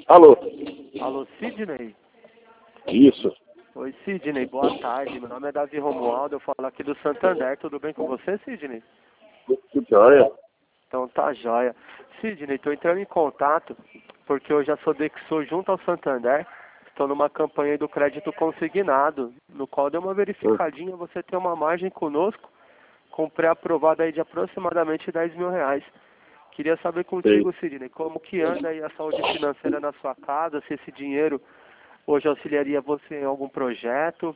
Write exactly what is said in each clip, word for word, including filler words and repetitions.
Alô? Alô, Sidney? Isso. Oi, Sidney, boa tarde. Meu nome é Davi Romualdo, eu falo aqui do Santander. Tudo bem com você, Sidney? Tudo jóia. Então tá jóia. Sidney, estou entrando em contato porque eu já sou Dexo junto ao Santander. Estou numa campanha do crédito consignado, no qual deu uma verificadinha, você tem uma margem conosco, com pré-aprovado aí de aproximadamente dez mil reais. Queria saber contigo, Sidney, como que anda aí a saúde financeira na sua casa, se esse dinheiro hoje auxiliaria você em algum projeto?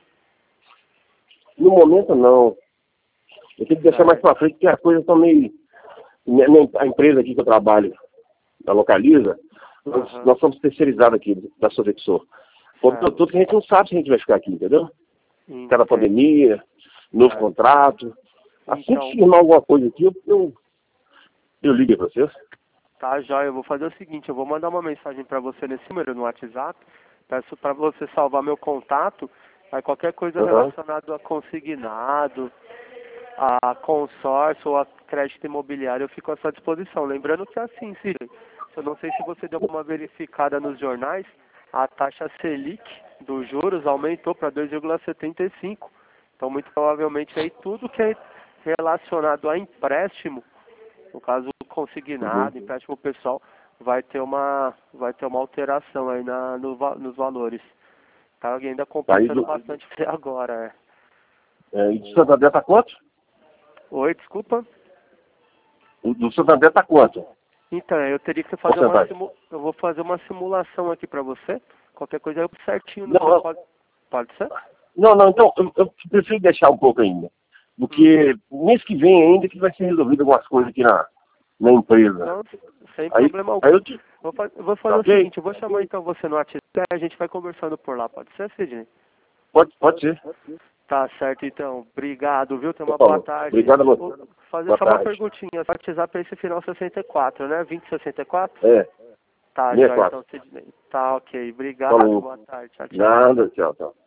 No momento, não. Eu tenho que deixar mais pra frente, porque as coisas estão meio... Minha- minha- A empresa aqui que eu trabalho, a Localiza, nós, Aham. nós somos terceirizados aqui da Sodexo. Por Certo. tudo que a gente não sabe se a gente vai ficar aqui, entendeu? Cada Entendo. pandemia, novo Certo. contrato. Assim Então, que firmar alguma coisa aqui, eu, eu, eu ligo pra vocês. tá, jóia. Eu vou fazer o seguinte, eu vou mandar uma mensagem para você nesse número no WhatsApp. Peço para você salvar meu contato. Aí qualquer coisa Aham. relacionada a consignado, a consórcio ou a crédito imobiliário, eu fico à sua disposição. Lembrando que é assim, Sidney, eu não sei se você deu uma verificada nos jornais, a taxa Selic dos juros aumentou para dois vírgula setenta e cinco. Então, muito provavelmente, aí tudo que é relacionado a empréstimo, no caso consignado, Uhum. empréstimo pessoal, vai ter uma, vai ter uma alteração aí na, no, va- nos valores. Tá ainda Aí compensando do, bastante até agora. É. é, e do Santander tá quanto? Oi, desculpa. O do Santander tá quanto? Então, eu teria que fazer uma Porcentagem. simu... eu vou fazer uma simulação aqui pra você. Qualquer coisa eu certinho no Não, seu eu- código. Pode ser? não, não, então eu, eu prefiro deixar um pouco ainda. Porque mês que vem ainda que vai ser resolvido algumas coisas aqui na, na empresa. Não, sem Aí, problema aí algum. eu te. Vou, fa... eu vou Tá fazer o ok? seguinte, eu vou chamar então você no WhatsApp e a gente vai conversando por lá. Pode ser, Sidney? Pode, pode ser. Tá certo, então. Obrigado, viu? Tenha Por uma boa favor. tarde. Obrigado a você. Vou fazer Boa só uma tarde. perguntinha. O WhatsApp é esse final sessenta e quatro, né? vinte sessenta e quatro? É, Tá, sessenta e já quatro. então, Sidney. Tá, ok. Obrigado, Falou. boa tarde. Tchau, tchau. Nada, tchau, tchau.